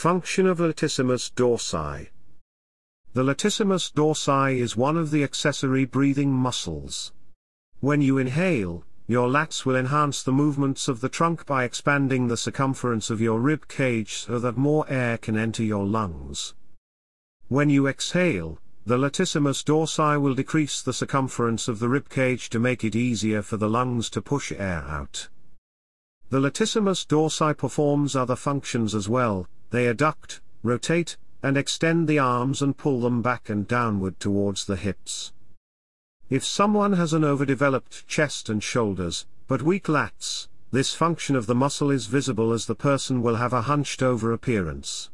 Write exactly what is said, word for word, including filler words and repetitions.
Function of latissimus dorsi. The latissimus dorsi is one of the accessory breathing muscles. When you inhale, your lats will enhance the movements of the trunk by expanding the circumference of your rib cage so that more air can enter your lungs. When you exhale, the latissimus dorsi will decrease the circumference of the rib cage to make it easier for the lungs to push air out. The latissimus dorsi performs other functions as well. They adduct, rotate, and extend the arms and pull them back and downward towards the hips. If someone has an overdeveloped chest and shoulders, but weak lats, this function of the muscle is visible as the person will have a hunched over appearance.